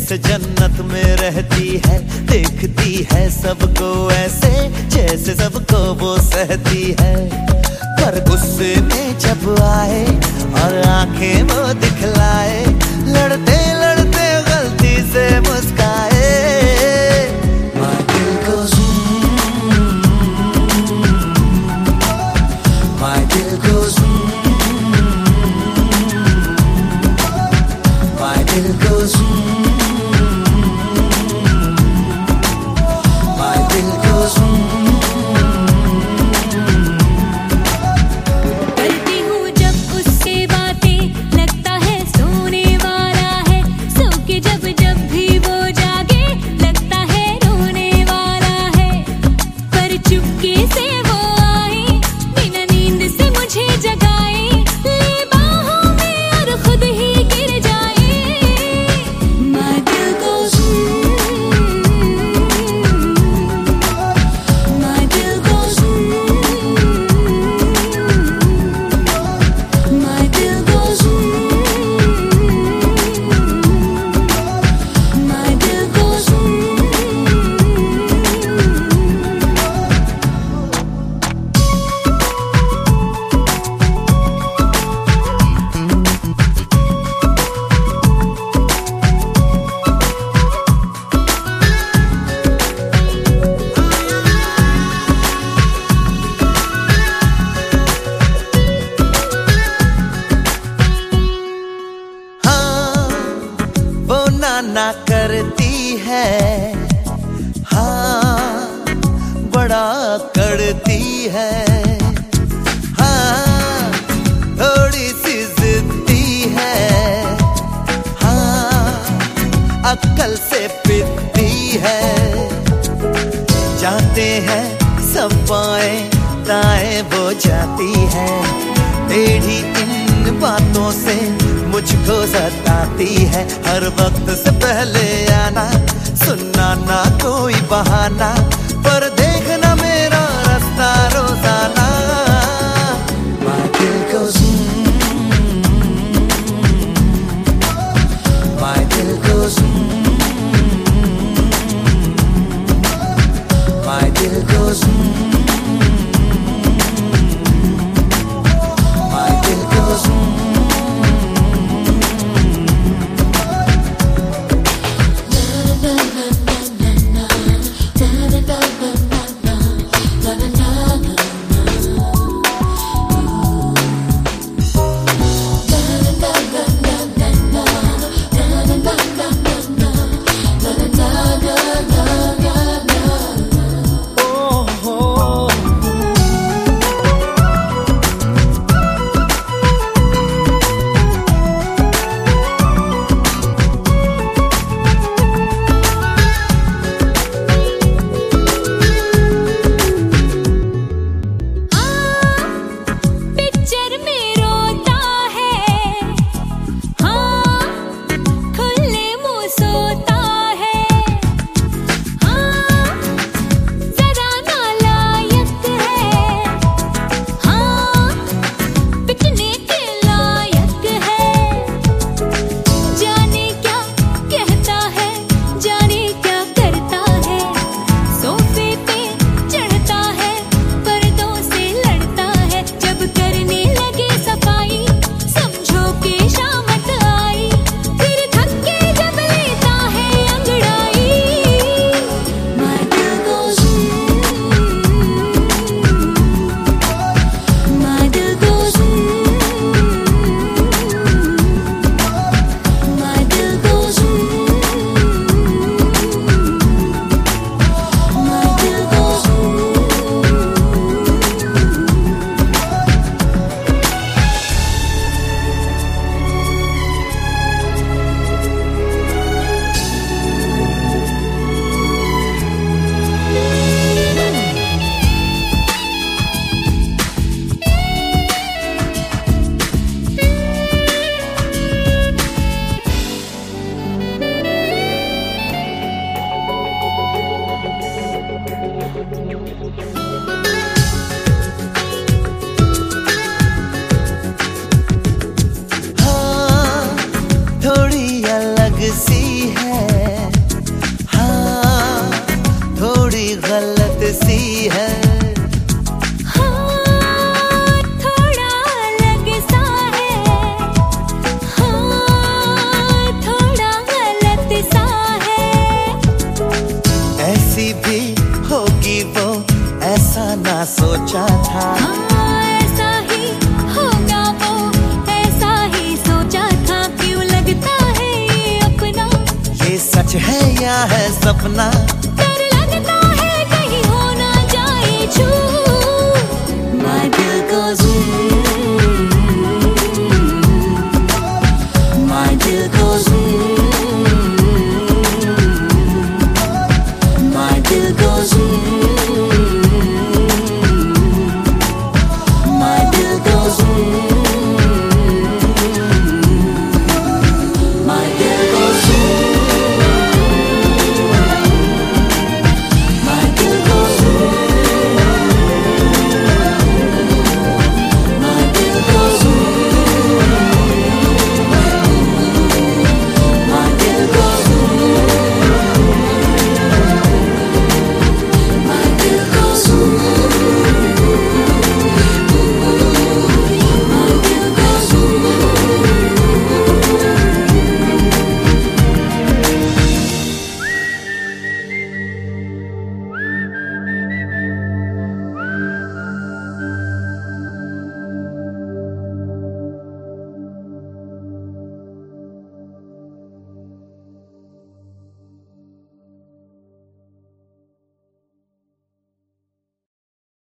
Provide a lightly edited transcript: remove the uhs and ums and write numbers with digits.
जैसे जन्नत में रहती है, देखती है सबको ऐसे जैसे सबको वो सहती है। पर गुस्से में जब आए और आंखें वो दिखलाए, लड़ते लड़ते गलती से मुस्काए। My दिल goes my दिल goes my दिल goes my दिल goes करती हूँ जब उससे बातें, लगता है सोने वाला है। सो के जब जब भी वो जागे, लगता है रोने वाला है। पर चुपके से वो आए, बिना नींद से मुझे जगाए, ले बाहों में और खुद ही गिर जाए। My दिल goes my दिल goes my दिल goes my दिल goes हाँ, वो नाना करती है, हाँ बड़ा करती है। हाँ, थोड़ी सी जिद्दी है, हाँ अक्ल से पिटती है। जाते हैं सब बाएं दाएं वो जाती है, टेढ़ी इन बातों से मुझको सताती है। हर वक्त से पहले आना, सुनना ना कोई बहाना, पर देखना मेरा रास्ता रोजाना। My दिल goes my दिल goes my दिल goes my दिल goes na na na na na na na na na सोचा था। हाँ, ऐसा ही होगा वो, ऐसा ही सोचा था। क्यों लगता है ये अपना, ये सच है या है सपना?